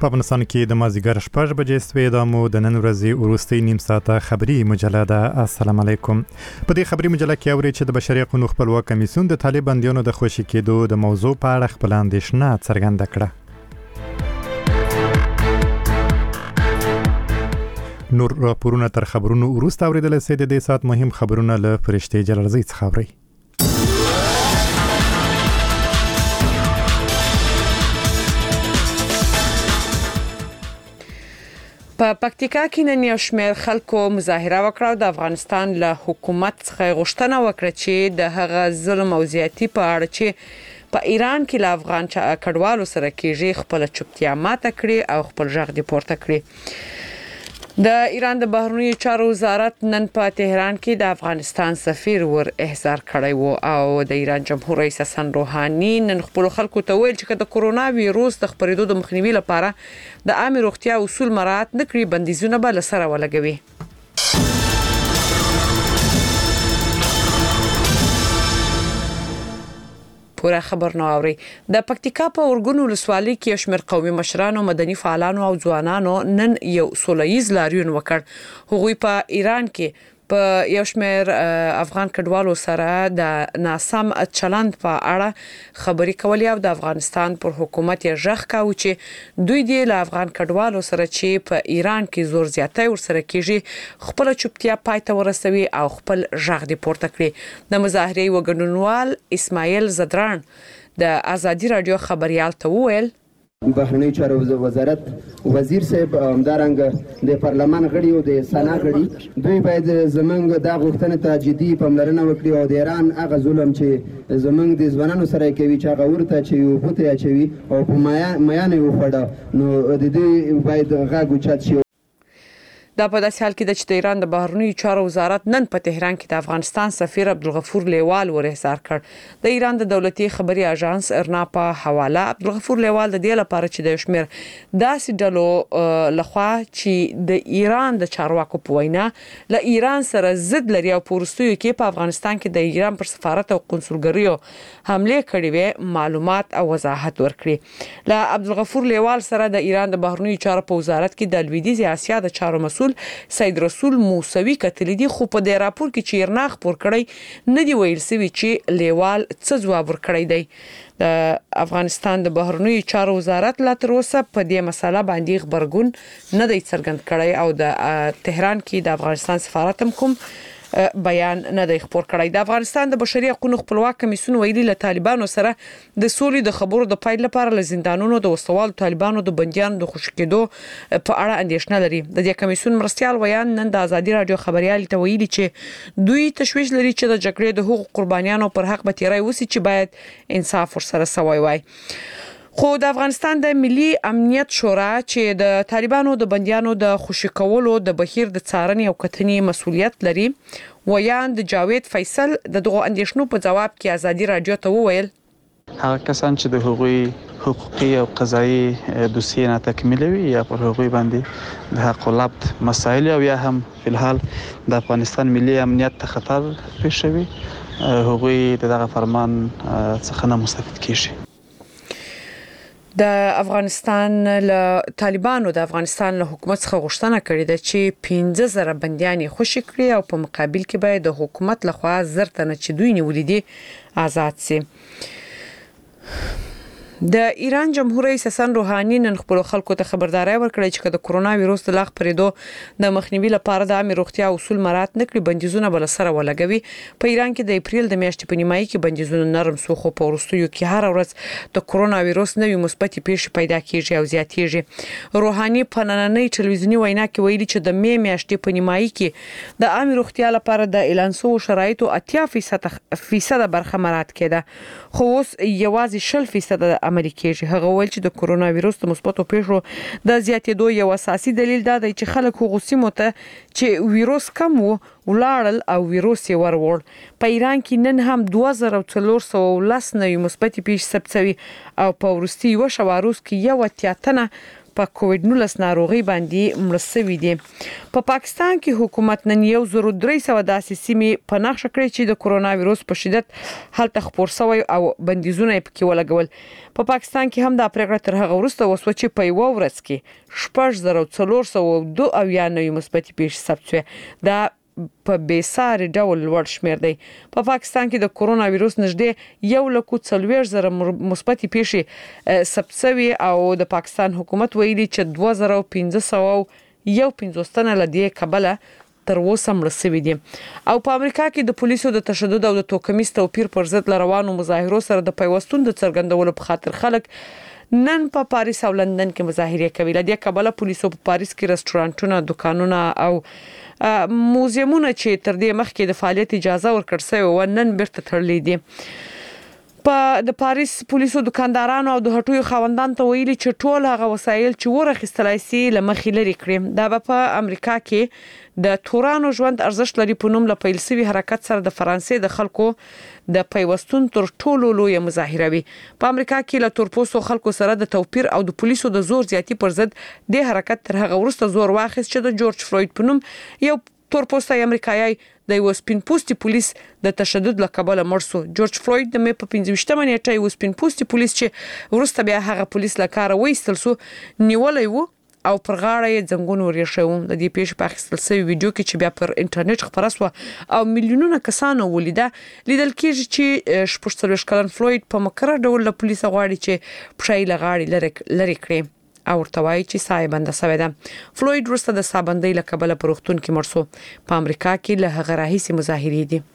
په افغانستان کې د مازدیګر 6 بجې سوې د مو د نن ورځې وروستۍ نیم ساعته خبري مجله ده. السلام علیکم. په دې خبري مجله کې اوري چې د بشري حقوقو خپلواک کمیسیون د طالب بندیانو د خوشي کېدو د موضوع په اړه خپل اندېښنه څرګنده کړه. نور راپورونه تر خبرونو وروسته اوریدل سي. د دې سات مهم خبرونه له فرشتي جلالزی څخه اوري. په پکتیکا کې نن یو شمېر خلکو مظاهره وکړه او د افغانستان له حکومت څخه غوښتنه وکړه چې د هغه ظلم او زیاتی په اړه چې په ایران کې له افغان کډوالو سره کېږي خپل چوپتیا ماته کړي او خپل ژغ دی پورته کړي. د ایران د بهرنی چارو وزارت نن په تهران کې د افغانستان سفیر ور احضار کړی وو او د ایران جمهور رئیس حسن روحاني نن خپل خلکو ته ویل چې د کورونا وایروس د خپرېدو د مخنیوي لپاره د عامه روغتیا اصول مراعات نکړي بندیزونه به لسره ولګوي. پورا خبر نو اوري. د پکتیکا په اورګونو ولسوالۍ کې شمېر قومي مشرانو مدني فعالانو او ځوانانو نن یو سولهییز لاریون وکړ. هغوی په ایران کې په یو شمېر افغان کډوالو سره د ناسم چلند په اړه خبري کولې او د افغانستان پر حکومت یې ژغ کاوه چې دوی د افغان کډوالو سره چې په ایران کې زور زیاتی ورسره کیږي خپل چوپتیا پاتې ورسوي او خپل ژغ دی پورته کړي. د مظاهرې وګډونوال اسماعیل زدران د ازادي رادیو خبريال ته وویل بهرنی چارو وزارت وزیر صاحب همدارنګ د پارلمان غړي او د سنا غړي دوی باید زمونږ د غوښتنې ته جدي پاملرنه وکړي او د ایران هغه ظلم چې زمونږ د ځوانانو سره کوي چې هغه ورته چې یو بوته اچوي او په میانه وفړه نو د دې باید غاګ اوچت شي. دا په داسې حال کې د ایران د بهرنی چارو وزارت نن په تهران کې د افغانستان سفیر عبدالغفور لیوال ور احضار کړ. د ایران د دولتي خبري اژانس ارنا په حواله عبدالغفور لیوال د دې لپاره چې د شمیر داسې ډلو لخوا چې د ایران د چارواکو په وینا له ایران سره ضد لري او پورستوي کې په افغانستان کې د ایران پر سفارت او قنصلګریو حمله کړې وي معلومات او وضاحت ورکړي. له عبدالغفور لیوال سره د ایران د بهرنی چارو په وزارت کې د لویدیځ اسیا د چارو مسؤل سید رسول موسوي کتلی دي خو په دې راپور کې چې ایران خبر کړی نه دی ویل سوي چې لیوال څه ځواب ورکړی دی. د افغانستان د بهرنی چارو وزارت لا تر اوسه په دې مسله باندې خبرګون نه دی څرګند کړی او د تهران کې د افغانستان سفارت هم کوم بیان نه دی خبر کړی. د افغانستان د بشري حقوقو خپلواک کمیسیون ویلي له طالبانو سره د سولې د خبرو د پایل لپاره له زندانونو د وسوال طالبانو د بنديانو د خوشی کېدو په اړه اندېښنه لري. د دې کمیسیون مرستيال ویان نن د ازادي رادیو خبريال ته ویلي چې دوی تشویش لري چې د جګړې د حقوق قربانیانو پر حق به تیری وسی چې باید انصاف ورسره سوی وای. خو د افغانستان د ملي امنیت شورا چې د طالبانو د بنديانو د خوشی کولو د بهیر د څارنې او کتنې مسؤلیت لري ویان د جاوید فیصل د دغه اندېښنو په جواب کې ازادي رادیو ته وویل هغه کسان چې د حقوقي حقوقي او قضایي دوسیې نه تکمیل وي یا پر هغوی باندې د حق العبد مسایل او یا هم فلحال د افغانستان ملي امنیت ته خطر پیښوي هغوی دغه فرمان څخه نه مستفید کیږي. د افغانستان له طالبانو د افغانستان له حکومت څخه غوښتنه کړې ده چې 15000 بنديان خوشي کړي او په مقابل کې باید د حکومت لخوا زرتنه چې دوی نیولې دي آزاد شي. د ایران جمهور رئیس حسن روحاني نن خپل خلکو ته خبرداري ورکړه چې د کورونا وایروس د لاغ پرېدو د مخنیوي لپاره د عامه روغتیا اصول مراعات نکړي بندیزونه بل سره ولګوي. په ایران کې د اپریل د میاشتې په نیمایي کې بندیزونه نرم سو خو په ورستیو کې هر ورځ د کورونا وایروس نوې مثبت پیښې پیدا کیږي او زیاتېږي. روحاني په نننۍ ټلویزیونی وینا کې ویلي چې د می میاشتې په نیمایي کې د عامه روغتیا لپاره د اعلان سو شرایطو 80% برخه مراعات کړه خو اوس یوازې 0% عملي کېږي. هغه ویل چې د کورونا وایروس د مثبتو پیښو د زیاتېدو یو اساسي دلیل دا دی چې خلک غوسیمو ته چې وایروس کم وو ولاړل او وایروس یې ورور. په ایران کې نن هم 2410 نوې مثبت پیښې ثبت شوي او په ورستي یو شواروس کې یو اتیاتنه په کووډ-19 ناروغي باندې مړ شوي دي. په پاکستان کې حکومت نن 1300 داسې سیمې په نقشه کړې چې د کرونا وایروس په شدت هلته خپور شوی او بندیزونه یې پکې ولګول. په پاکستان کې هم د پرېکړه تر هغه وروسته وسوه چې په یو ورځ کې 6402 نوي مثبتې پیښې ثبت شوې. دا په بیساري ډول لوړ شمیر دی. په پاکستان کې د کرونا وایروس نږدې 140,000 مثبتې پیښې ثبت شوي او د پاکستان حکومت ویلي چې 2511 تنه له دې کبله تر اوسه مړ شوي دي. او په امریکا کې د پولیسو د تشدد او د توکمیز توپیر پر ضد روانو مظاهرو سره د پیوستون د څرګندولو په خاطر خلک نن په پاریس او لندن کې مظاهره کوي. له دې کبله پولیسو په پاریس کې رستورانټونه، دکانونه او موزیمونه چې تر دې مخکې د فعالیت اجازه ورکړل شوې و نن بیرته تړلې دي. د پاریس پولیسو دکاندارانو او د هټیو خاوندانو ته ویلي چې ټول هغه وسایل چې ورخصتلای شي له مخې لري کړي. دا په امریکا کې د تورانو ژوند ارزښت لري په نوم له پیل شوي حرکت سره د فرانسې د خلکو د پیوستون تر ټولو لوی مظاهره وي. په امریکا کې له تورپوستو خلکو سره د توپیر او د پولیسو د زور زیاتی پر ضد د حرکت تر هغه وروسته زور واخیست چې د جورج فلوید په نوم یو تورپوستی امریکایي د یو سپین پوستي پولیس د تشدد له کبله مړ شو. جورج فلوید د مې په 15 نیټه یو سپین پوستي پولیس چې وروسته بیا هغه پولیس له کاره وایستل شو نیولای وو او پر غاړه یې ځنګون ورېښو. د دې پیښې په اخیستل شوی ویډیو کې چې بیا پر انټرنیټ خپره شوه او میلیونونه کسانو ولیده لیدل کېږي چې 44 کلن فلوید په مکرر ډول له پولیسو غواړي چې پښې له غاړې لرې کړي او ورته وایي چې ساه یې بنده شوې ده. فلوید وروسته د ساه بندۍ له کبله په روغتون کې مړ شو. په امریکا کې له هغه راهیسې مظاهرې دي.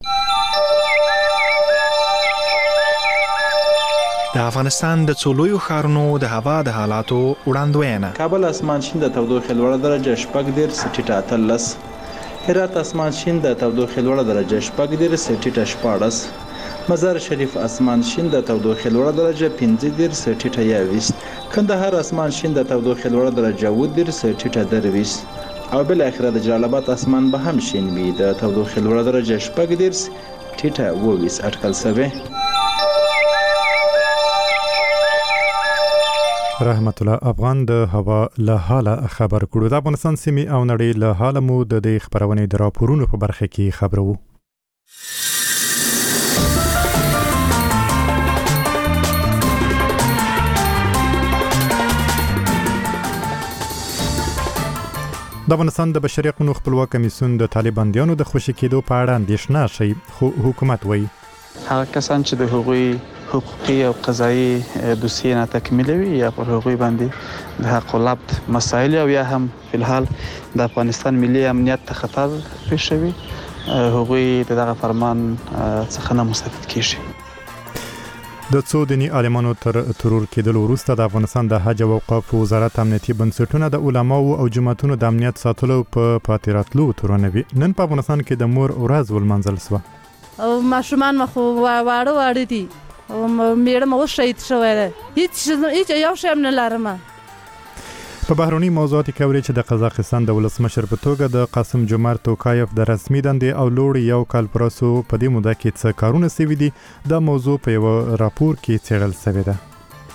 د افغانستان د څو لویو ښارونو د هوا د حالاتو وړاندوینه. کابل اسمان شین د تودوخې لوړه درجه 14 ټیټه 13. هرات اسمان شین د تودوخې لوړه درجه 14 ټیټه 14. مزار شریف اسمان شین د تودوخې لوړه درجه 15 ټیټه 21. کندهار اسمان شین د تودوخې لوړه درجه 10 ټیټه 23. او بل اخر د جلال آباد اسمان به هم شین وي د تودوخې لوړه درجه 14 ټیټه 22 اټکل شوی. رحمت الله افغان د هوا له حاله خبر کړو. د افغانستان سیمې او نړۍ له حاله مو د دې خبرونې د راپورونو په برخه کې خبرو. د افغانستان د بشري حقوقو خپلواک کمیسیون د طالبانیانو د خوشي کېدو په اړه اندېښنه شي خو حکومت وایي هغه کسان چې د هغوی حقوقي او قضایي دوسیې نه تکمیل وي یا پر هغوی باندې د حق العبد مسایل او یا هم په الحال د افغانستان ملي امنیت ته خطر پیښوي هغوی دغه فرمان څخه نه مستفید کیږي. د څو دیني عالمانو تر ترور کېدلو وروسته د افغانستان د حج او اوقاف وزارت امنیتي بنسټونه د علماو او جماعتونو د امنیت ساتلو په پاتې راتلو تورنوي. نن په افغانستان کې د مور ورځ ولمانځل شوه او ماشومان مخ واړه دي او میړه مو شهید شوی دی. هیڅ یو شی هم نه لرم. په بهرني موضوعاتو کې اوري چې د قزاقستان د ولسمشر په توګه د قاسم جومارت توکایف د رسمي دندې او لوړ یو کال پرسو په دې موده کې څه کارونه شوي دي. دا موضوع په یو راپور کې څېړل شوې ده.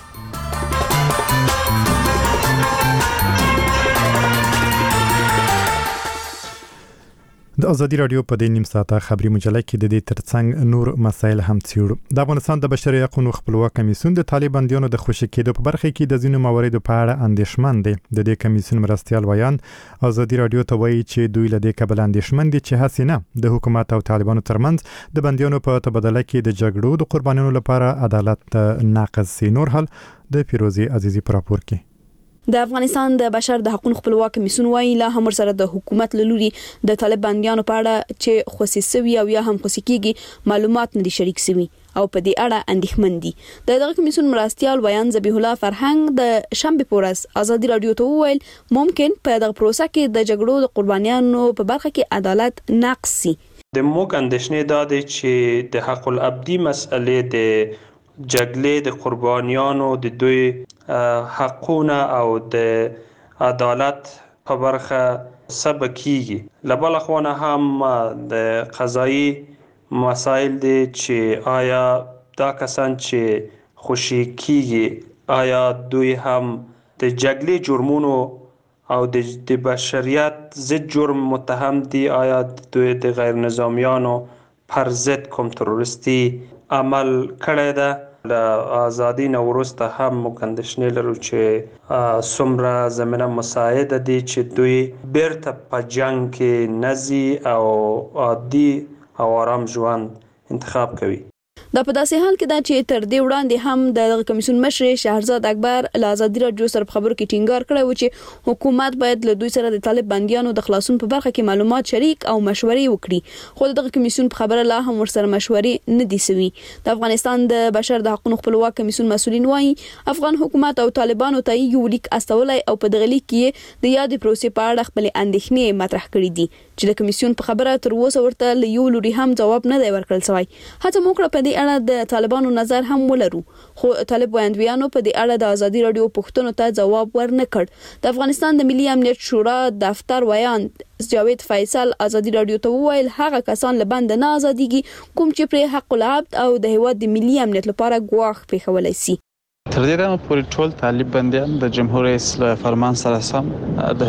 د ازادي رادیو په دې نیم ساعته خبري مجله کې د دې ترڅنګ نور مسایل هم څېړو. د افغانستان د بشري حقوقو خپلواک کمیسیون د طالبانیانو د خوشي کېدو په برخه کې د ځینو مواردو په اړه اندېښمن دی. د دې کمیسیون مرستیال ویان ازادي رادیو ته وایي چې دوی له دې کبله اندېښمن دي چې هڅې نه د حکومت او طالبانو ترمنځ د بندیانو په تبادله کې د جګړو د قربانیانو لپاره عدالت ناقص سي. نور حال د فیروزي عزیزي په راپور کې. د افغانستان د بشر د حقوقو خپلواک کمیسیون وايي لا هم سره د حکومت لوري د طالبانیانو په اړه چې خصوصي او یا هم خصوصي معلومات نه دي شریک شوي او په دې اړه اندېښمن دي. دغه کمیسیون مرستیال ویان ذبیح الله فرهنګ د شنبه پورس ازادي رادیو ته وویل ممکن په دغه پروسه کې د جګړو د قربانیانو په برخه کې عدالت ناقص سي. د موږ اندېښنې دا دي چې د حق العبدي مسئله د جګړې د قربانیانو د دوی حقونه او د عدالت په برخه سبب کیږي. لبل خوانه هم د قضایي مسائل دي چې آیا دا کسان چې خوشي کیږي آیا دوی هم د جګړې جرمونو او د بشریت ضد جرم متهم دي. آیا دوی د غیر نظامیانو پر ضد کوم تروریستي عمل کړی ده؟ له ازادي نه وروسته هم موږ اندېښنې لرو چې څومره زمینه مساعده دي چې دوی بیرته په جنګ کې نه ځي او عادي او آرام ژوند انتخاب کوي. دا په داسې حال کې ده چې تر دې وړاندې هم د کمیسیون مشر شهرزاد اکبر له ازادي راډیو سره په خبرو کې ټینګار کړی و چې حکومت باید له دوی سره د طالب بندیانو د خلاصون په برخه کې معلومات شریک او مشورې وکړي، خو دغه کمیسیون په خبره لا هم ورسره مشورې نه دي سوي. د افغانستان د بشر د حقوقو خپلواک کمیسیون مسؤلین وایي افغان حکومت او طالبانو ته یو لیک استولای او په دغه لیک کې د یادې پروسې په اړه خپل اندېښنې مطرح کړې دي چې د کمیسیون په خبره تر اوسه ورته له یو لوري هم جواب نه دی ورکړل شوی. هڅه موږ په دې اړه د طالبانو نظر هم ولرو، خو طالب ویاندویانو په دې اړه د ازادي راډیو پوښتنو ته جواب ورنکړ. د افغانستان د ملي امنیت شورا دفتر ویاند جاوید فیصل ازادي راډیو ته وویل هغه کسان له بند نه ازاديږي کوم چې پر حق العبد او د هیواد د ملي امنیت لپاره ګواښ پیښولای شي. تر دې دمه پورې ټول طالب بندیان د جمهور رئیس له فرمان سره سم د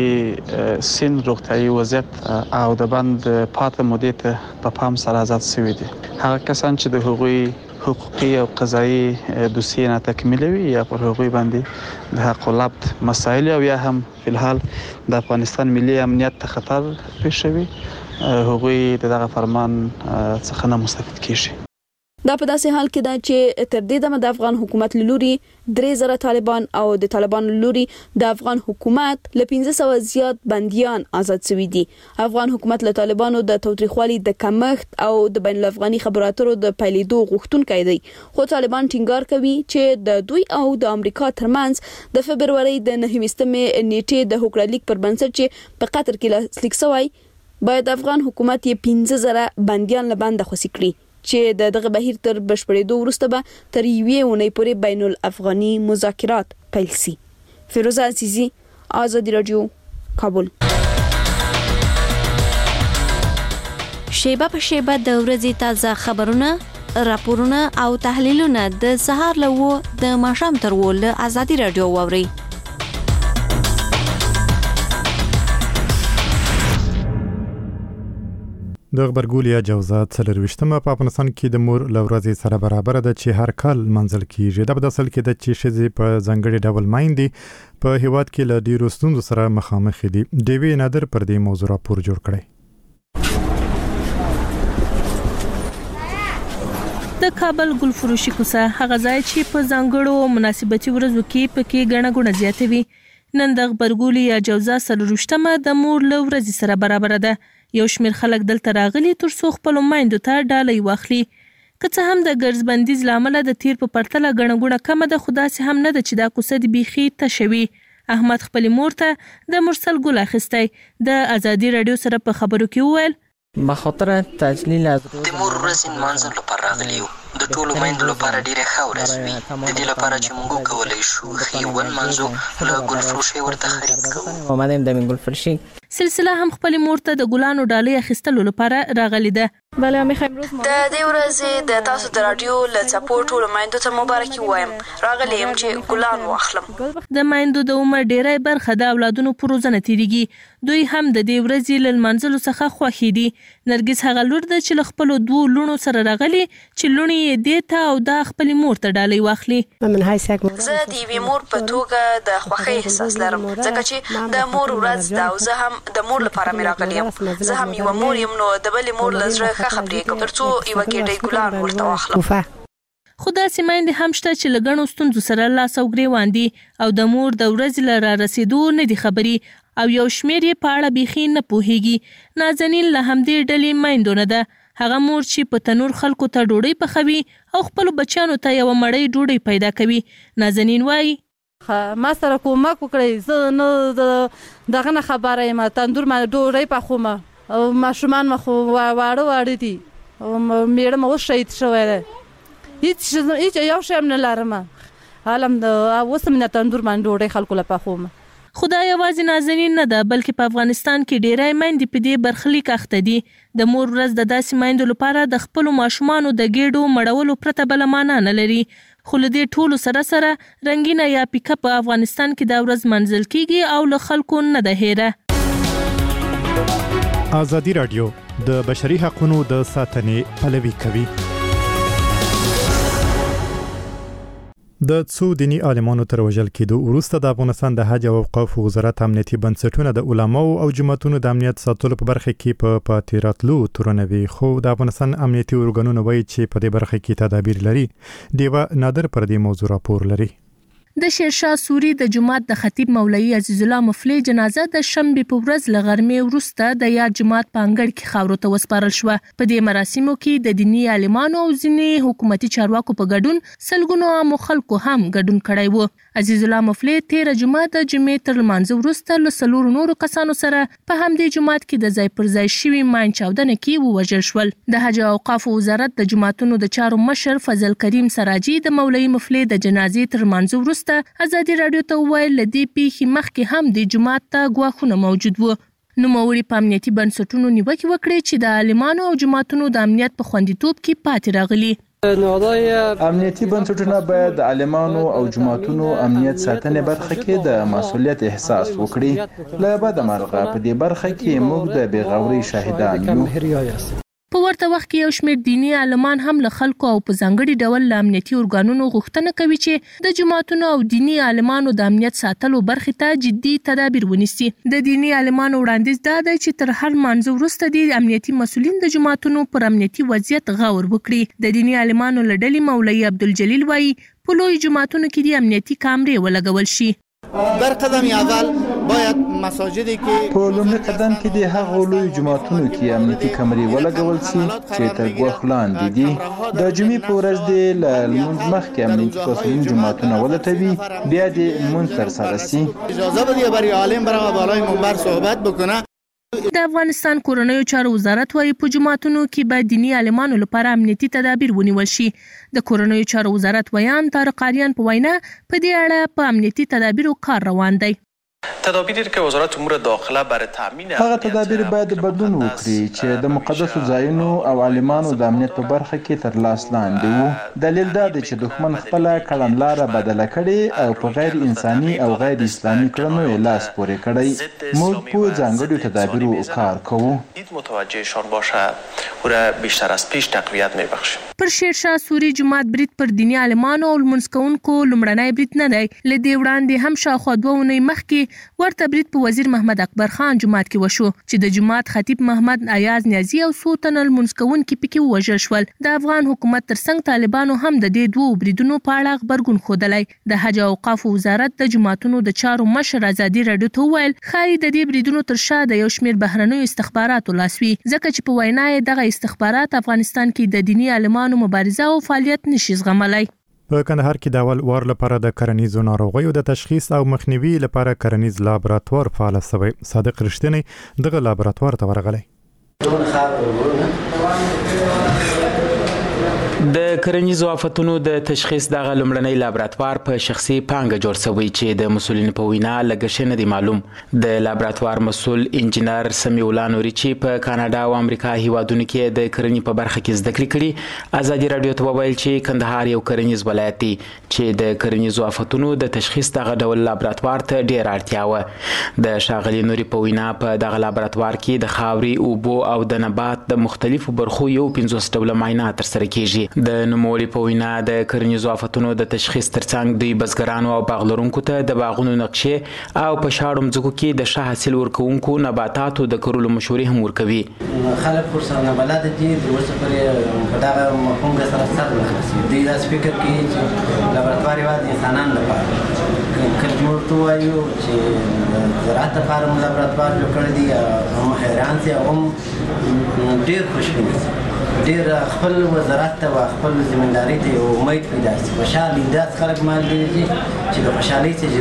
هغوی سین روغتیايي وضعیت او د بند پاتې مودې ته په پام سره آزاد شوي دي. هغه کسان چې د هغوی حقوقي او قضایي دوسیې نه تکمیل وي یا پر هغوی باندې د حق العبد مسایل او یا هم په الحال د افغانستان ملي امنیت ته خطر پیښوي، هغوی دغه فرمان څخه نه مستفید کیږي. دا په داسې حال کې ده چې تر دې دمه د افغان حکومت لوري 3000 طالبان او د طالبانو لوري د افغان حکومت له 1500 زیات بنديان آزاد شوي دي. افغان حکومت له طالبانو د توتریخوالي د کمښت او د بین الافغاني خبراتو د پیلېدو غوښتونکي دي، خو طالبان ټینګار کوي چې د دوی او د امریکا ترمنځ د فبرवरी د 9مې نیټې د هوکړه لیک پر بنسټ چې په قطر کې لاسلیک شوی باید افغان حکومت یې 15000 بنديان له بند خوشي کړي چې دغه بهیر تر بشپړېدو وروسته به تر یوې اونۍ پورې بین الافغاني مذاکرات پیل شي. فیروزه عزیزی، ازادي راډیو، کابل. شیبه په شیبه د ورځې تازه خبرونه، راپورونه او تحلیلونه د سهار له د ماښام تر له ازادي راډیو واورئ. د غبرګولیا جوزات 23مه په افغانستان کې د مور لورځي سره برابر ده چې هر کال منځل کیږي. د بداسل کې د چې شذې په ځنګړي ډول مایندې په هیواد کې له ډیرو ستونزو سره مخامخ دي. دیوی نادر پر دې موضوع راپور جوړ کړی. د کابل ګلفروشي کوڅه هغه ځای چې په ځانګړو مناسبتي ورځو کې پکې ګڼه ګوڼه زیاتوي. نن د غبرګولیا جوزات 23مه د مور لورځي سره برابر ده. یو شمیر خلک دلته راغلي تر څو خپل مایندو ته ډالۍ واخلي. که څه هم د ګرځ بندیز لامل د تیر په پرتله ګڼه ګوڼه کمه ده، خو داسې هم نه ده چې دا کوڅه د بیخي تشوي. احمد خپل مور ته د مرسل ګل اخیستی د ازادي راډیو سره په خبرو کې وویل بخاطر تجلیل از د مور ورځې نمانځل لپاره راغلی یو. د ټولو میندو لپاره ډیره ښه ورځ وي. د دې لپاره چې موږ وکولی شو ښې ونمانځو له ګلفروشۍ ورته خرید کوو. آمدیم د ګلفروشي سلسله هم خپل مور ته د ګلانو ډالۍ اخیستلو لپاره راغلی ده. بله میخوایم روز د دې ورځې د تاسو د رادیو له څپو ټولو میندو ته مبارکي وایم. راغلی یم چې ګلان واخلم. د میندو د عمر ډیری برخه د اولادونو په روزنه تیریږي. دوی هم د دې ورځې له لمانځلو څخه خوښې دي. نرګس هغه لور ده چې له خپلو 2 لوڼو سره راغلي چې لوڼې یې دې ته او دا خپل مور ته ډالۍ واخلي. زه د یوې مور په توګه د خوښۍ احساس لرم ځکه چې د مور ورځ ده او زه هم د مور لپاره مې راغلی یم. زه هم یوه مور یم نو د بلې مور له زړه ښه خبرې کوم تر څو یوه ګېډۍ ګلان ورته واخلم. خو داسې میندې هم شته چې له ګڼو ستونزو سره لاس او ګریوان دي او د مور د ورځې له رارسېدو نه دي خبري او یو شمیر یې په اړه بیخي نه پوهیږي. نازنین له همدې ډلې میندو نه ده. هغه مور چې په تنور خلکو ته ډوډۍ پخوي او خپل بچیانو ته یو مړۍ ډوډۍ پیدا کوي. نازنین وایي ما سره کومک وکړئ، زه نه دغه نه خبره یم، تندور ما ډوډۍ پخوم او ماشومان ما خو واړه دي او میړه مو شهید شوی دی، هیڅ یو شی هم نه لرم. حالم د اوس مې تندور باندې ډوډۍ خلکو له پخوم. خدای یوازې نازنین نه ده بلکې په افغانستان کې ډېری میندې په دې برخلیک اخته دي. د مور ورځ د داسې میندو لپاره د خپلو ماشومانو د ګېډو مړولو پرته بله معنا نه لري. خو له دې ټولو سره رنګینه یا پیکه په افغانستان کې دا ورځ منځل کیږي او له خلکو نه ده هیره. ازادي راډیو د بشري حقوقو د ساتنې پلوي کوي. د څو دینی عالمانو تر وژل کېدو وروسته د افغانستان د حج او اوقاف وزارت امنیتي بنسټونه د علماو او جماعتونو د امنیت ساتلو په برخه کې په پاتې راتلو تورنوي. خو د افغانستان امنیتي ارګانونه وایي چې په دې برخه کې تدابیر لري. دیوه نادر پر دې موضوع راپور لري. د شیرشاه سوري د جماعت د خطیب مولوي عزیز الله مفلی جنازه د شنبه په ورځ له غرمې وروسته د یاد جماعت په انګړ کې خاورو ته وسپارل شو. په دې مراسمو کې د دینی عالمانو او ځینې حکومتي چارواکو په ګډون سلګونو عام خلکو هم ګډون کړی وو. عزیز الله مفلی تیر جمعه د جمعې تر لمانځه وروسته له څلورو نورو کسانو سره په همدې جماعت کې د ځای پر ځای شوي ماین چاودنه کې ووژل شول. د حج او اوقاف وزارت د جماعتونو د چارو مشر فضل کریم سراجي د مولوي مفلی د جنازې تر لمانځه وروسته ازادي راډیو ته وویل لدې پیښې مخکې هم د جماعت ته ګواښونه موجود وو. نوموړي په امنیتي بنسټونو نیوکې وکړې چې د عالمانو او جماعتونو د امنیت په خوندیتوب کې پاتې راغلي. امنیتي بنسټونه باید د عالمانو او جماعتونو امنیت ساتنې برخه کې د مسؤلیت احساس وکړي. له بده مرغه په دې برخه کې موږ د بېغورۍ شاهدان یو. په ورته وخت کې یو شمېر دینی عالمان هم له خلکو او په ځانګړي ډول له امنیتي ارګانونو غوښتنه کوي چې د جماعتونو او دینی عالمانو د امنیت ساتلو برخې ته جدي تدابیر ونیسي. د دینی عالمانو وړاندیز دا دی چې تر هر مانځه وروسته د امنیتي مسؤلین د جماعتونو پر امنیتي وضعیت غور وکړي. د دینی عالمانو له ډلې مولوي عبدالجلیل وایي په لوی جماعتونو کې د امنیتي کامرې ولګول شي. در قدم اول باید مساجدی که په لومړي قدم کې د هغو لوی جماعتونو کې امنیتي کامرې ولګول شي چې تر ګواښ لاندې دي. د جمعې په ورځ د لمونځ مخکې امنیتي مسؤلین جماعتونه ولټوي، بیا د لمونځ ترسره شي. اجازه بدید برای عالم برای بالای منبر صحبت بکنه. د افغانستان کورنیو چارو وزارت وايي په جماعتونو کې باید دینی عالمانو لپاره امنیتي تدابیر ونیول شي. د کورنیو چارو وزارت ویان طارق آریان په وینا په دې اړه په امنیتي تدابیرو کار روان دی. تدابیری که وزارت امور داخله برای تامین هغه تدابیر باید بدلون وکړي چې د مقدسو ځایونو او عالمانو د امنیت په برخه کې تر لاس لاندې وو. دلیل دا دی چې دښمن خپله کړنلاره بدله کړې او په غیر انساني او غیر اسلامي کړنو لاس پورې کړی. موږ په ځانګړو تدابیرو کار کوو. متوجهشان باشه او را بیشتر از پیش تقویت میبخشیم. پر شیرشاه سوري جماعت برید پر دینی عالمانو او لمونځ کوونکو لومړنی برید نه دی. له دې وړاندې هم شاوخوا 2 اونۍ مخکې ورته برید په وزیر محمد اکبر خان جماعت کې وشو چې د جماعت خطیب محمد ایاز نیازی او څو تنه لمونځ کوونکي پکې ووژل شول. د افغان حکومت ترڅنګ طالبانو هم د دې 2 بریدونو په اړه غبرګون ښودلی. د حج او اوقاف وزارت د جماعتونو د چارو مشر ازادي راډیو ته وویل ښایي د دې بریدونو تر شا د یو شمېر بهرنیو استخباراتو لاس وي، ځکه چې په وینا یې دغه استخبارات افغانستان کې د دینی عالمانو مبارزه او فعالیت نشي زغملی. په کندهار کې د اول وار لپاره د کرنیزو ناروغیو د تشخیص او مخنیوي لپاره کرنیز لابراتوار فعال شوی. صادق رښتینی دغه لابراتوار ته ورغلی. د کرنیزو آفتونو د تشخیص دغه لومړنی لابراتوار په شخصي پانګه جوړ شوی چې د مسولینو په وینا لګښ نه دی معلوم. د لابراتوار مسول انجینر سمیع الله نوري چې په کاناډا او امریکا هیوادونو کې د کرنې په برخه کې زده کړې کړي ازادي راډیو ته وویل چې کندهار یو کرنیز ولایت دی چې د کرنیزو آفتونو د تشخیص دغه ډول لابراتوار ته ډیر اړتیا و. د ښاغلي نوري په وینا په دغه لابراتوار کې د خاورې، اوبو او د نبات د مختلفو برخو یو 50 ډوله معاینات ترسره کیږي. د نوموړي په وینا د کرنیزو آفتونو د تشخیص ترڅنګ دوی بزګرانو او باغ لرونکو ته د باغونو نقشې او په شاړو مځکو کې د ښه حاصل ورکوونکو نباتاتو د کرلو مشورې هم ورکوي. خلک ورسره نابلده دي، ورسره په دغه مفهوم سره سر نه خلاصي. دوی داسې فکر کوي چې لابراتوار یوازې انسانانو لپاره کله موږ ته وایو چې زراعت لپاره مو لابراتوار جوړ کړی دی، هم حیران دي او هم ډېر خوشبین دي. ډېر خپل وزارت ته او خپل ذمہداري ته یو امید پیدا شي. خوشحالي داسې خلک مال دي چې د خوشحالۍ څخه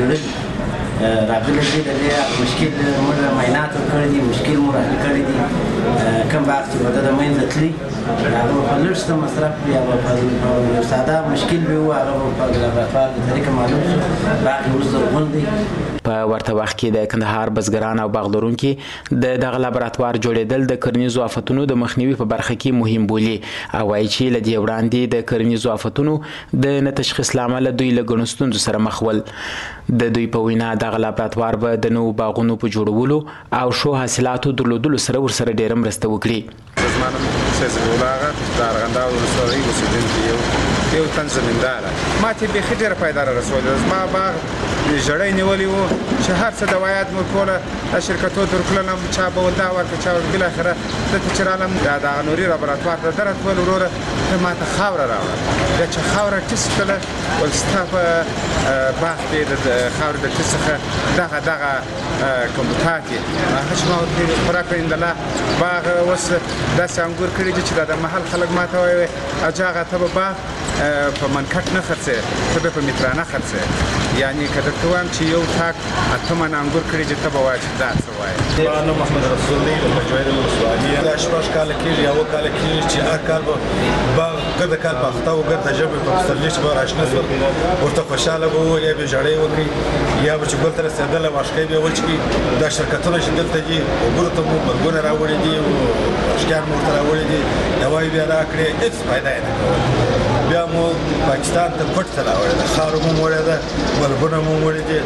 جوړ راغلي دي. د دې مشکل موږ معاینات کړي دي، مشکل مو حل کړی دي. کوم باغ چې وده د منځ تلي هغه په لږ څه مصرف کړي او په ساده مشکل به و هغه په لابراتوار د طریقه معلوم شو باغ وروسته غون دی. په ورته وخت کې د کندهار بزګران او باغ لرونکي د دغه لابراتوار جوړېدل د کرنیزو آفتونو د مخنیوي په برخه کې مهم بولي او وايي چې له دې وړاندې د کرنیزو آفتونو د نه تشخیص له امله دوی له ګڼو ستونزو سره مخ ول. د دوی په وینا دغه لابراتوار به د نوو باغونو په جوړولو او ښو حاصلاتو درلودلو سره ورسره ډېره مرسته وکړي. زمانم سیاسي ولاغه د ارغنداو ولسوالۍ اوسېدونکی یو تن زمیندار ما ته بیخي ډېره پایداره رسوله. زما باغ ژړی نیولی و چې هر څه دوایات مو ټوله د شرکتو درکړلم چا به وردا ورکړه چا بالاخره دلته چې رالم دغه نوري لابراتوار ته درته ویل وروره ته ماته خاوره راوړه. بیا چې خاوره ټیسټ کړله ویل ستا په باغ کې د خاورې د ټیسټ څخه دغه کمبوتات یې هغه چې ما ورته خوراک کړی باغ اوس داسې انګور کړي دي چې دا د محل خلک ما ته وایي اجا هغه ته به باغ په منکټ نه خرڅوې ته به په مترانه خرڅوې. یعنی که درته وایم چې یو تاک 8 من انګور کړي چې ته به وایې چې دا څه وایي. ما نوم محمد رسول دی د مجاهد ولسوالۍ دا 6 کاله کېږي اوه کاله کېږي چې هر کال به باغ ګرده کال په اخته و ګرده ژبې په پسرلي چې به راشنه شول ورته خوشحاله به وو یا به ژړۍ وکړي یا به چې ګل ته رسېدله واشکۍ به یې وچکړي. دا شرکتونه چې دلته دي اوبرو ته مو بلګونه راوړي دي واشکیان مو ورته راوړي دي دوایي بیا راکړې هېڅ فایده یې نه کوله. بیا مو پاکستان ته پټ ته راوړې ده خاورو مو وړې ده بلبونه مو وړې دي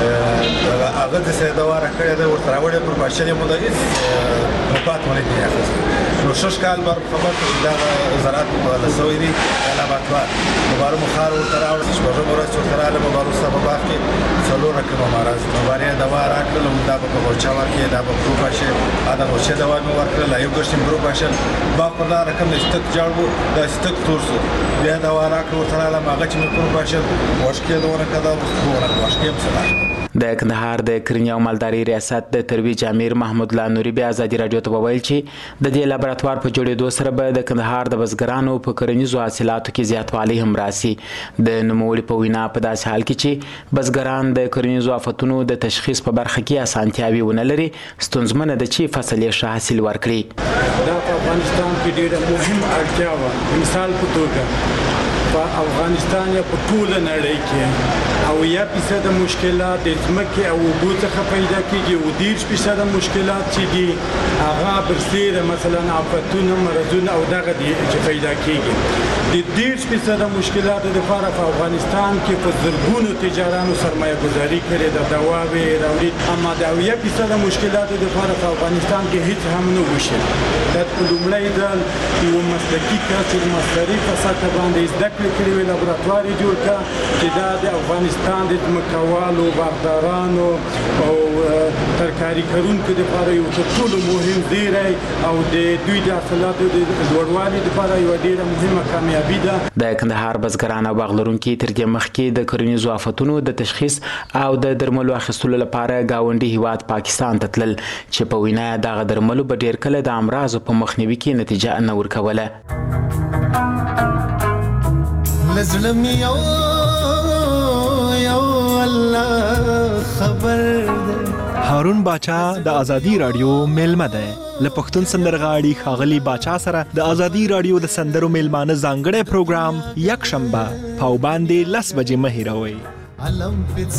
هغه داسې دوا راکړې ده ورته راوړې پر باشر یې مو د هېڅ مفاد مو نه دي اخیستی. نو 6 کال بر خبر ته چې دغه زراعت په بدله سوی دي لابراتوار مبارو مو خاور ورته راوړه شپږم ورځ چې ورته راغله مبارو ستا په باغ کې 4 رقمه مرض مبارې دوا راکړله دا به په غوچه ورکړې دا به پرو پاشل دا غوچه دوا مې ورکړله یو ګشت مې پرو پاشل باغ پر دا رقم د سټک جوړ و دا سټک تور شو بیا دوا راکړه ورته راغلم هغه چې مې پرو پاشل واشکې ده ورکړه دا واشکې هم څه د کندهار د کرنې او مالدارۍ ریاست د ترویج امیر محمود الله نوري بیا ازادي راډیو ته وویل چې د دې لابراتوار په جوړېدو سره به د کندهار د بزګرانو په کرنیزو حاصلاتو کې زیاتوالی هم راسي. د نوموړي په وینا په داسې حال کې چې بزګران د کرنیزو آفتونو د تشخیص په برخه کې اسانتیاوي ونه لري ستونزمنه ده چې فصل یې ښه حاصل ورکړي. دا په افغانستان کې ډېره مهم اړتیا وه. مثال په توګه په افغانستان یا په ټوله نړۍ کې او 1% مشکلات د ځمکې او اوبو څخه پیدا کېږي او 10% مشکلات چې دي هغه برسېره مثلا آفتونه مرضونه او دغه دي چې پیدا کېږي. د 10% مشکلاتو لپاره په افغانستان کې په زرګونو تجارانو سرمایه گذاري کړې ده دواوې راوړي اما د 1% مشکلاتو لپاره په افغانستان کې هیڅ هم نه وشي. دا په لومړی ځل یو مسلکي کس چې مصدري په سطح باندې زده کړې کړې وي لابراتوار یې جوړ کړه چې دا د افغانستان د ځمکوالو باغدارانو او ترکاري کوونکو لپاره یو تر ټولو مهم زیری او د دوی د حاصلاتو د لوړوالي لپاره یوه ډېره مهمه کامیابي ده. د کندهار بزګران او باغ لرونکي تر دې مخکې د کرنیزو آفتونو د تشخیص او د درملو اخیستلو لپاره ګاونډي هیواد پاکستان ته تلل چې په وینا دغه درملو به ډېر کله د امراضو په مخنیوي کې نتیجه نه ورکوله. لزلم یو الله خبر ده. هارون باچا د ازادي رادیو میلمه ده. له پښتون سندرغاړي ښاغلي باچا سره د ازادي رادیو د سندرو میلمانه ځانګړی پروګرام یک شنبه په باندې 10 بجې مه هېروئ. علم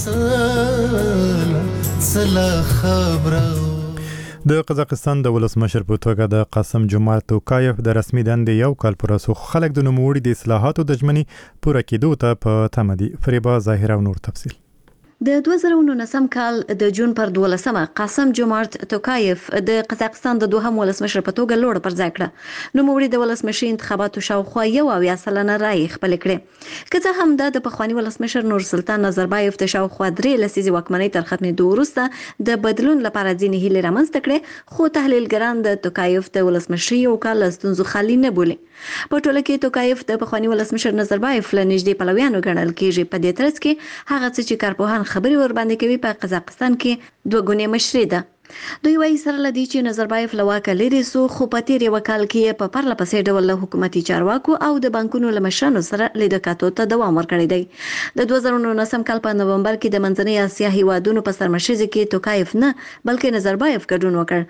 فڅلا خبره د قزاقستان د ولسمشر په توګه د قاسم جمعات توکایف د رسمي دندې یو کال پر اساس خلک د نوموړي د اصلاحاتو د ژمنې پوره کېدو ته په تمه دي. فریبا ظاهره او نور تفصیل. د 2019 کال د جون پر 12مه قاسم جمعات توکایف د قزاقستان د دوهم ولسمشر په توګه لوړ پر ځای کړه. نوموړي د ولسمشي انتخاباتو شاوخوا 1.7% رایې خپل کړې. که څه هم د پخوانی ولسمشر نورسلطان نظربایف د شاوخوا 3 لسیزې واکمنۍ تر ختمېدو وروسته د بدلون لپاره ځینې هیلې رامنځته کړې خو تحلیلګران د توکایف د ولسمشي یو کال له ستونزو خالي نه بولي. په ټوله کې توکایف د پخوانی ولسمشر نظربایف له نږدې پلویانو ګڼل کېږي. په دې ترڅ کې هغه څه چې کارپوهان خبري ور باندې کوي په قزاقستان کې دوه ګونې مشري ده. دوی وایي سره لدی چې نظربایف له واکه لري سو خو په تیر یو کال کې په پرله پسې ډول له حکومتي چارواکو او د بانکونو له مشرانو سره لیدکاتو ته دوام ورکړی دی. د 2019 کال په نومبر کې د منځنۍ اسیا هیوادونو په سرمشریزه کې توکایف نه بلکې نظربایف ګډون وکړ.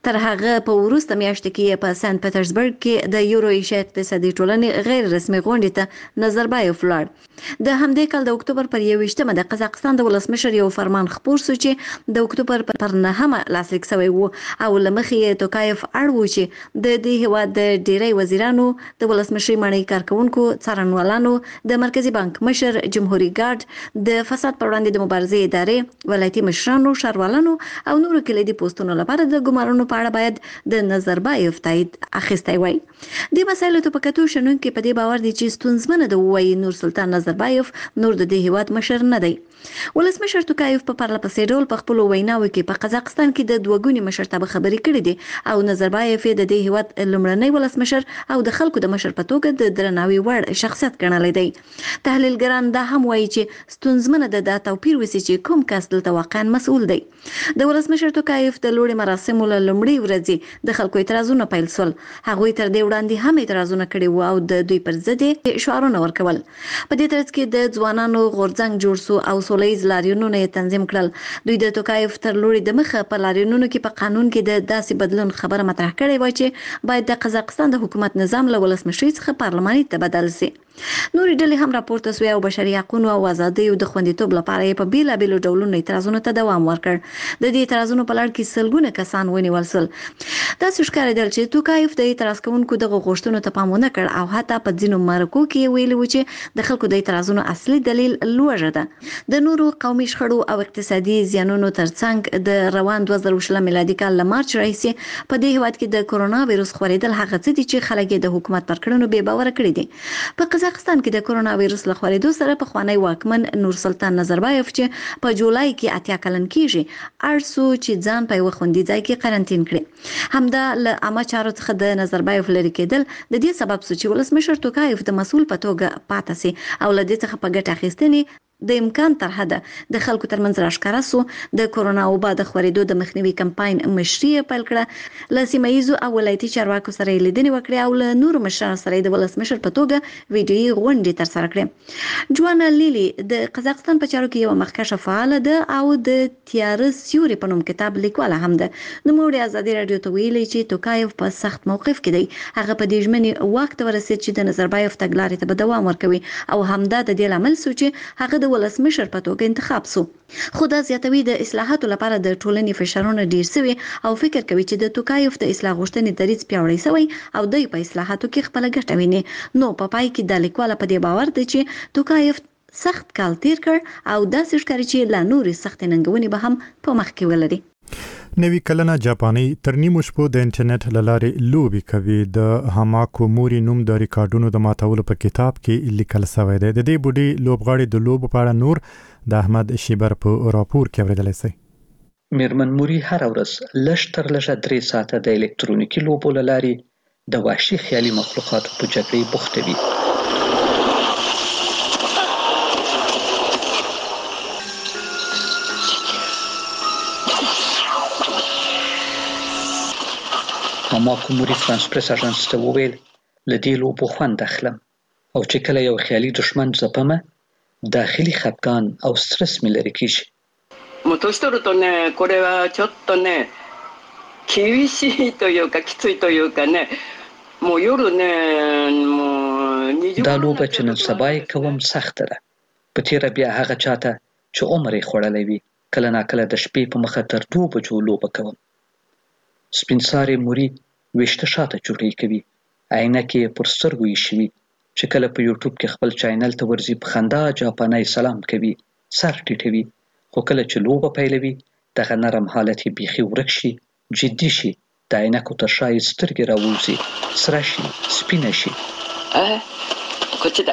تر هغه په وروسته میاشت کې په سنت پټرزبرګ کې د یورو ایشیا اقتصادي ټولنې غیر رسمي غونډې ته نظربایف ولاړ. د همدې کال د اکتوبر پر 21مه د قزاقستان د ولسمشر یو فرمان خپور شو چې د اکتوبر پر 9مه لاسلیک شوی و او لمخې توکایف اړ و چې د دې هیواد د ډیری وزیرانو د ولسمشر مړی کارکونکو څارنوالانو د مرکزی بانک مشر جمهوریت ګارد د فساد پر وړاندې د مبارزې ادارې ولایتي مشرانو ښاروالانو او نورو کلیدي پوسټونو لپاره د ګمارنو په اړه باید د نظربایف تایید اخیستی وای. د مسایلو ته په کتو شنونکي په دې باور دي چې ستونزمنه د وایي نور سلطان نظربایف نور د دې هیواد مشر نه دی. ولسمشر توکایف په پرله پسې ډول په خپل ویناوو کې په قزاقستان کې د دوه مشرتابه خبرې کړې دي او نظربایف د دې هیواد لومړنی ولسمشر او د خلکو د مشر په توګه د درناوي وړ شخصیت ګڼلی دی. تحلیلګران دا هم وایي چې ستونزمنه ده دا توپیر وسی چې کوم کس دلته واقعا مسؤل دی. د ولسمشر توکایف د لوړې مراسمو له لومړۍ ورځې د خلکو اعتراضونه پیل شول. هغوی تر دې وړاندې هم اعتراضونه کړي وو او د دوی پر ضد شعارونه ورکول. په دې ترڅ کې د ځوانانو غورځنګ جوړ شو او سولهییز لاریونونه یې تنظیم کړل. دوی د توکایف تر لوري د مخه په لاریونونو کې په قانون کې د داسې بدلون خبره مطرح کړې وه چې باید د قزاقستان د حکومت نظام له ولسمشرۍ څخه پارلماني ته بدل شي. نورې ډلې هم راپورته سوې او بشري حقونو او ازادیو د خوندیتوب لپاره یې په بیلابیلو ډولونو اعتراضونو ته دوام ورکړ. د دې اعتراضونو په لړ کې سلګونه کسان ونیول شول. داسې ښکارېدل چې توکایف د اعتراض کوونکو دغه غوښتنو ته پام ونه کړ او حتی په ځینو مرکو کې ویلي و چې د خلکو د اعتراضونو اصلي دلیل لوږه ده. د نورو قومي شخړو او اقتصادي زیانونو ترڅنګ د روان 2020 میلادي کال له مارچ راهیسې په دې هیواد کې د کرونا وایرس خورېدل هغه څه دي چې خلک د حکومت پر کړنو بې باوره کړي دي. په قزاقستان کې د کرونا وایرس له خورېدو سره پخوانی واکمن نور سلطان نظربایف چې په جولای کې 80 کلن کېږي اړ سو چې ځان په یو خوندي ځای کې قرنټین کړي. همدا له عامه چارو څخه د نظربایف لرې کېدل د دې سبب شو چې ولسمشر توکایف د مسؤل په توګه پاتې سي او له دې څخه په ګټه اخیستنې د امکان تر حده د خلکو ترمنځ راښکاره سو. د کرونا وبا د خورېدو د مخنیوي کمپاین مشري پیل کړه. له سیمه ییزو او ولایتي چارواکو سره یې لیدنې وکړې او له نورو مشرانو سره د ولسمشر په توګه ویډیویي غونډې ترسره کړې. جوانا لیلی د قزاقستان په چارو کې یوه مخکشه فعاله ده او د تیاره سیوري په نوم کتاب لیکواله هم ده. نوموړي ازادي راډیو ته ویلي چې توکایف په سخت موقف کې دی. هغه په دې ژمنې واک ته ورسېد چې د نظربایف تګلارې ته به دوام ورکوي او همدا د دې لامل شو چې هغه د ولسمشر په توګه انتخاب شو. خو دا زیاتوي د اصلاحاتو لپاره د ټولنې فشارونه ډیر شوي او فکر کوي چې د توکایف د اصلاح غوښتنې دریځ پیاوړی شوی او دوی په اصلاحاتو کې خپل ګټه ویني. نو په پای کې د لیکواله په دې باور دی چې توکایف سخت کال تیر کړ او داسې ښکاري چې لا نورې سختې ننګونې به هم په مخ کې ولري. نوی کلنه جاپاني تر نیمو شپو د انټرنیټ له لارې لوبې کوي. د هاماکو موري نوم د ریکارډونو د ماتولو په کتاب کې لیکل شوی دی. د دې بوډۍ لوبغاړي د لوبو په اړه نور د احمد شیبر په راپور کې اورېدلی شئ. میرمن موري هره ورځ لږ تر لږه 3 ساعته د الکترونیکي لوبو له لارې د وحشي خیالي مخلوقاتو په جګړې بوخته وي. هاماکو موري فرانس پریس اژانس ته وویل له دې لوبو خوند اخلم او چې کله یو خیالي دشمن ځپمه داخلي خفګان او سترس مې لرې کېږي. もう年取るとねこれはちょっとね厳しいというかきついというかねもう夜ねもう20 دا لوبه چې نن سبا یې کوم سخته ده. په تیره بیا هغه چاته چې عمر یې خوړلی وي کله ناکله د شپې په مخه تر 2 بجو لوبه کوم. سپین سارې موري ویشته شاته چوټۍ کوي. عینکې یې پر سترګو ایښي وي چې کله په یوټیوب کې خپل چینل ته ورځي په خندا جاپانی سلام کوي سر ټیټوي. خو کله چې لوبه پیلوي دغه نرم حالت یې بیخي ورک شي جدي شي د عینکو تر شا یې سترګې راووځي سره شي سپینه شي. こっちだ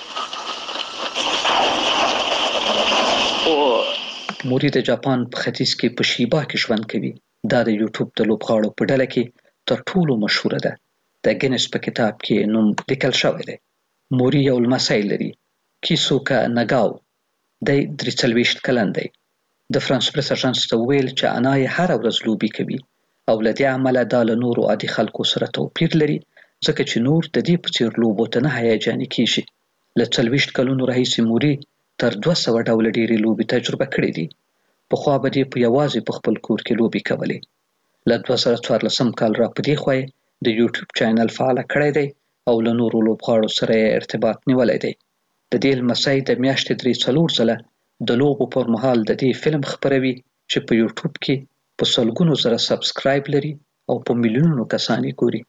موري د جاپان په ختیځ کې په شیبا کې ژوند کوي. دا د یوټیوب د لوبغاړو په ډله کې تر ټولو مشهوره ده. د ګینس په کتاب کې نوم لیکل شوی دی. موري یو لمسی لري کیسوکا ناګاو. دی 43 کلن دی. د فرانس پریس اژانس ته وویل چې انا یې هره ورځ لوبې کوي او له دې امله دا له نورو عادي خلکو سره توپیر لري ځکه چې نور د دې په څیر لوبو ته نه هیجاني کېږي. له 40 کلونو راهیسې موري تر 200 ډوله ډېرې لوبې تجربه کړې دي. پخوا به دې په یوازې په خپل کور کې لوبې کولې. له 2014 کال را په دې خوا د یوټیوب چینل فعال کړی دی او له نورو لوبغاړو سره ارتباط نیولی دی. د دې لمسی د میاشتې 3-4 ځله د لوبو پر مهال د دې فلم خپروي چې په یوټیوب کې په سلګونو زره سبسکرایب لري او په میلیونونو کسان یې ګوري.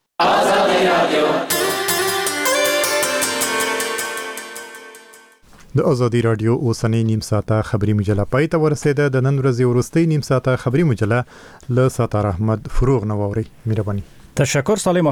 د ازادي رادیو اوسنۍ نیم ساعته خبري مجله پای ته ورسېده. د نن ورځې وروستۍ نیم ساعته خبري مجله له ستار احمد فروغ نو اوري. مهرباني. تشکر سالم.